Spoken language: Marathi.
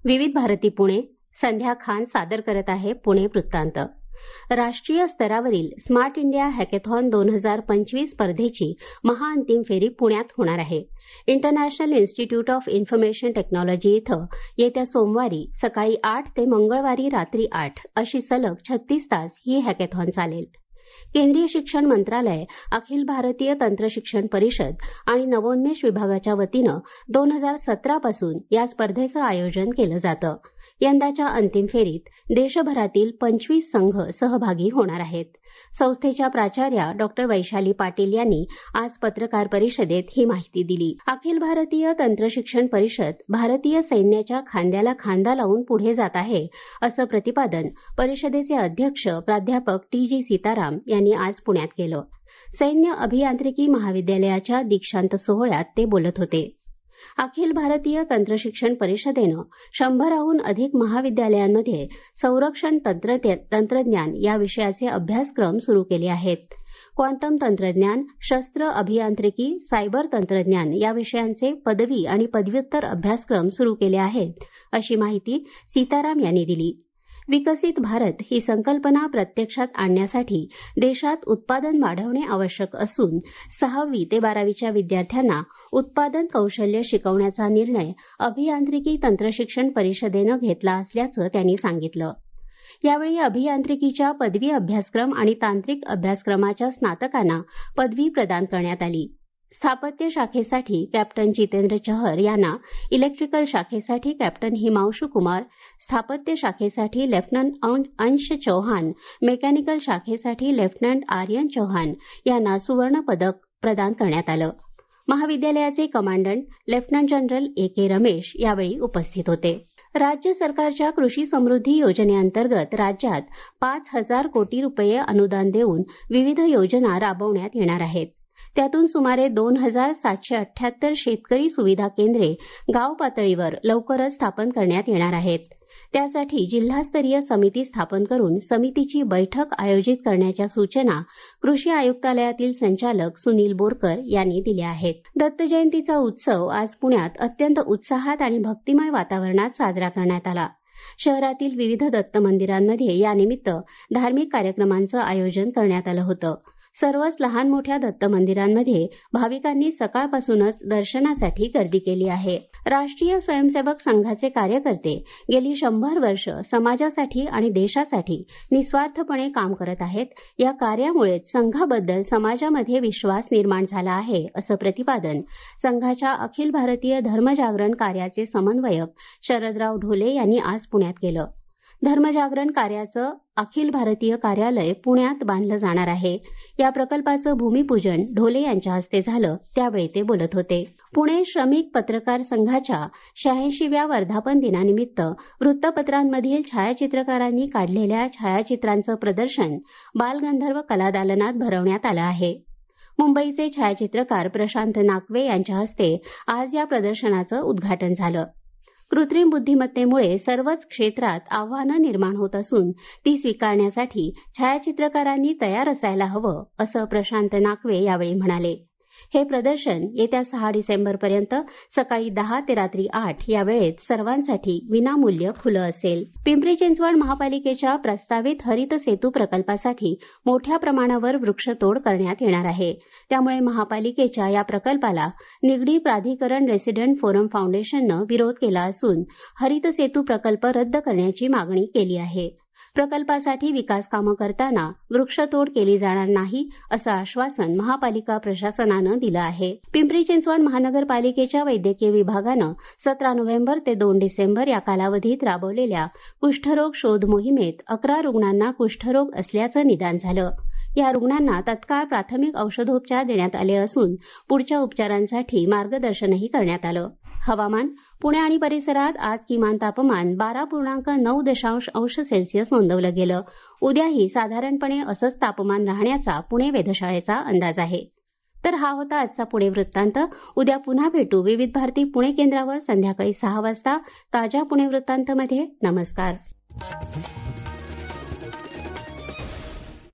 विविध भारती पुणे, संध्या खान सादर करत आहे पुणे वृत्तांत. राष्ट्रीय स्तरावरील स्मार्ट इंडिया हॅकेथॉन 2025 स्पर्धेची महाअंतिम फेरी पुण्यात होणार आहे. International institute of information technology इथं येत्या सोमवारी सकाळी 8 ते मंगळवारी रात्री 8 अशी सलग 36 तास ही हॅकेथॉन चालेल. केंद्रीय शिक्षण मंत्रालय, अखिल भारतीय तंत्रशिक्षण परिषद आणि नवोन्मेष विभागाच्या वतीनं 2017 पासून या स्पर्धेचं आयोजन केलं जातं. यंदाच्या अंतिम फेरीत देशभरातील 25 संघ सहभागी होणार आहेत. संस्थेच्या प्राचार्या डॉ. वैशाली पाटील यांनी आज पत्रकार परिषदेत ही माहिती दिली. अखिल भारतीय तंत्रशिक्षण परिषद भारतीय सैन्याच्या खांद्याला खांदा लावून पुढे जात आहे, असं प्रतिपादन परिषदेचे अध्यक्ष प्राध्यापक टी.जी. सीताराम यांनी आज पुण्यात केलं. सैन्य अभियांत्रिकी महाविद्यालयाच्या दीक्षांत सोहळ्यात ते बोलत होते. अखिल भारतीय तंत्रशिक्षण परिषदेनं 100हून अधिक महाविद्यालयांमध्ये संरक्षण तंत्रज्ञान या विषयाचे अभ्यासक्रम सुरू केले आहेत. क्वांटम तंत्रज्ञान, शस्त्र अभियांत्रिकी, सायबर तंत्रज्ञान या विषयांचे पदवी आणि पदव्युत्तर अभ्यासक्रम सुरू केले आहेत, अशी माहिती सीताराम यांनी दिली. विकसित भारत ही संकल्पना प्रत्यक्षात आणण्यासाठी देशात उत्पादन वाढवणे आवश्यक असून 6वी ते 12वीच्या विद्यार्थ्यांना उत्पादन कौशल्य शिकवण्याचा निर्णय अभियांत्रिकी तंत्रशिक्षण परिषदेनं घेतला असल्याचं त्यांनी सांगितलं. यावेळी अभियांत्रिकीच्या पदवी अभ्यासक्रम आणि तांत्रिक अभ्यासक्रमाच्या स्नातकांना पदवी प्रदान करण्यात आली. स्थापत्य शाखेसाठी कॅप्टन जितेंद्र चहर यांना, इलेक्ट्रिकल शाखेसाठी कॅप्टन हिमांशु कुमार, स्थापत्य शाखेसाठी लेफ्टनंट अंश चौहान, मेकॅनिकल शाखेसाठी लेफ्टनंट आर्यन चौहान यांना सुवर्ण पदक प्रदान करण्यात आलं. महाविद्यालयाचे commandant lieutenant general A K. Ramesh यावेळी उपस्थित होते. राज्य सरकारच्या कृषी समृद्धी योजनेअंतर्गत राज्यात 5,000 कोटी रुपये अनुदान देऊन विविध योजना राबवण्यात येणार आहेत. त्यातून सुमारे 2,778 शेतकरी सुविधा केंद्रे गाव पातळीवर लवकरच स्थापन करण्यात येणार आहेत. त्यासाठी जिल्हास्तरीय समिती स्थापन करून समितीची बैठक आयोजित करण्याच्या सूचना कृषी आयुक्तालयातील संचालक सुनील बोरकर यांनी दिल्या आहेत. दत्त जयंतीचा उत्सव आज पुण्यात अत्यंत उत्साहात आणि भक्तिमय वातावरणात साजरा करण्यात आला. शहरातील विविध दत्त मंदिरांमध्ये यानिमित्त धार्मिक कार्यक्रमांचं आयोजन करण्यात आलं होतं. सर्वच लहान मोठ्या दत्त मंदिरांमध्ये भाविकांनी सकाळपासूनच दर्शनासाठी गर्दी केली आहे. राष्ट्रीय स्वयंसेवक संघाचे कार्यकर्ते गेली 100 वर्ष समाजासाठी आणि देशासाठी निस्वार्थपणे काम करत आहेत. या कार्यामुळेच संघाबद्दल समाजामध्ये विश्वास निर्माण झाला आहे, असं प्रतिपादन संघाच्या अखिल भारतीय धर्मजागरण कार्याचे समन्वयक शरदराव ढोले यांनी आज पुण्यात केलं. धर्मजागरण कार्याचं अखिल भारतीय कार्यालय पुण्यात बांधलं जाणार आहे. या प्रकल्पाचं भूमिपूजन ढोले यांच्या हस्ते झालं, त्यावेळी ते बोलत होते. पुणे श्रमिक पत्रकार संघाच्या 86व्या वर्धापन दिनानिमित्त वृत्तपत्रांमधील छायाचित्रकारांनी काढलेल्या छायाचित्रांचं प्रदर्शन बालगंधर्व कलादालनात भरवण्यात आलं आहे. मुंबईचे छायाचित्रकार प्रशांत नाकवे यांच्या हस्ते आज या प्रदर्शनाचं उद्घाटन झालं. कृत्रिम बुद्धिमत्तेमुळे सर्वच क्षेत्रात आव्हानं निर्माण होत असून ती स्वीकारण्यासाठी छायाचित्रकारांनी तयार असायला हवं, असं प्रशांत नाकवे यावेळी म्हणाले. हे प्रदर्शन येत्या 6 डिसेंबरपर्यंत सकाळी 10 ते रात्री 8 या वेळेत सर्वांसाठी विनामूल्य खुलं असेल. पिंपरी चिंचवड महापालिकेच्या प्रस्तावित हरित सेतू प्रकल्पासाठी मोठ्या प्रमाणावर वृक्षतोड करण्यात येणार आहे. त्यामुळे महापालिकेच्या या प्रकल्पाला निगडी प्राधिकरण रेसिडेंट फोरम फाउंडेशननं विरोध केला असून हरित सेतू प्रकल्प रद्द करण्याची मागणी केली आहे. प्रकल्पासाठी विकास कामं करताना वृक्षतोड केली जाणार नाही, असं आश्वासन महापालिका प्रशासनानं दिलं आहे. पिंपरी चिंचवड महानगरपालिकेच्या वैद्यकीय विभागानं 17 नोव्हेंबर ते 2 डिसेंबर या कालावधीत राबवलेल्या कुष्ठरोग शोध मोहिमेत 11 रुग्णांना कुष्ठरोग असल्याचं निदान झालं. या रुग्णांना तत्काळ प्राथमिक औषधोपचार देण्यात आले असून पुढच्या उपचारांसाठी मार्गदर्शनही करण्यात आलं. हवामान. पुणे आणि परिसरात आज किमान तापमान 12.9 अंश सेल्सिअस नोंदवलं गेलं. उद्याही साधारणपणे असंच तापमान राहण्याचा पुणे वेधशाळेचा अंदाज आहे. तर हा होता आजचा पुणे वृत्तांत. उद्या पुन्हा भेटू विविध भारती पुणे केंद्रावर संध्याकाळी 6 वाजता ताज्या पुणे वृत्तांतमध्ये. नमस्कार.